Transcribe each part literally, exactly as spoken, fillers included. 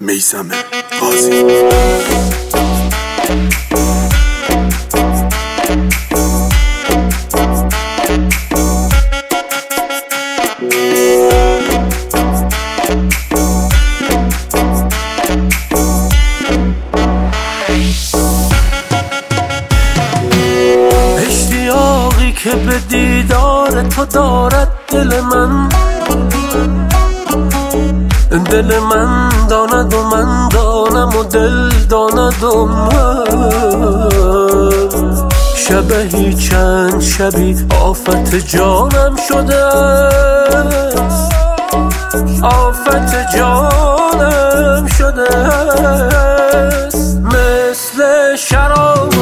میثم قاضی. اشتیاقی که به دیدار تو دارد دل من، دل من داند و من دانم و دل داند و من. شبهی چند شبی آفت جانم شده است، آفت جانم شده است. مثل شراب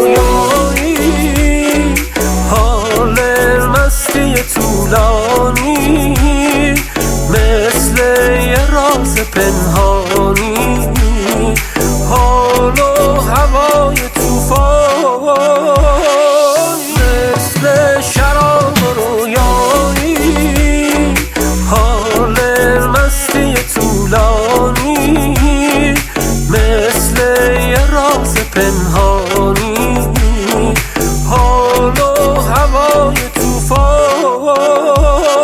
رویایی حال مستی طولانی، مثل یه راز پنهانی حال و هوای توفان. مثل شراب رویایی حال مستی طولانی، مثل یه راز پنهانی حال و هوای توفانی.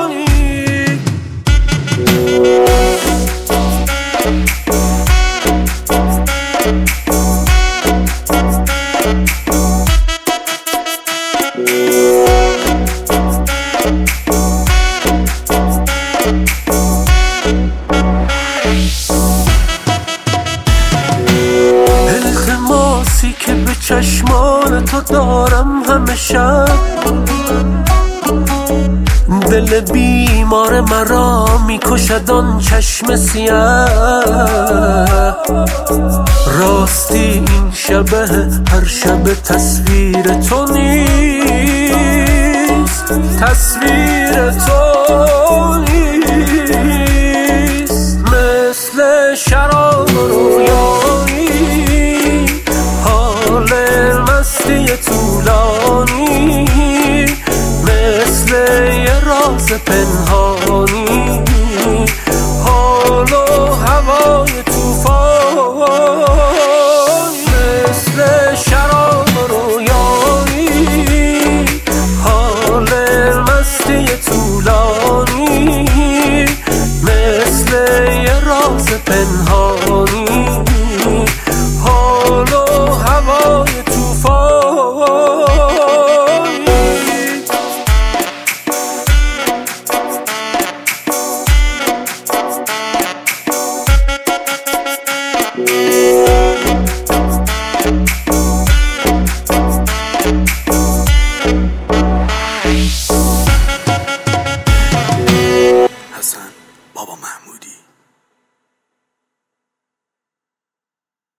التماسی که به چشمان تو دارم همیشه، دل بیمار مرا میکشد آن چشم سیاه. راستی این شبه هر شب تصویر تو نیست، تصویر تو نیست. مثل شراب رویایی حال مستی طولانی، مثل یه راز پنهانی حال و هوای توفان. مثل شراب رویایی حال مستی طولانی، مثل یه راز پنهانی حال و هوای توفان. حسن بابا محمودی.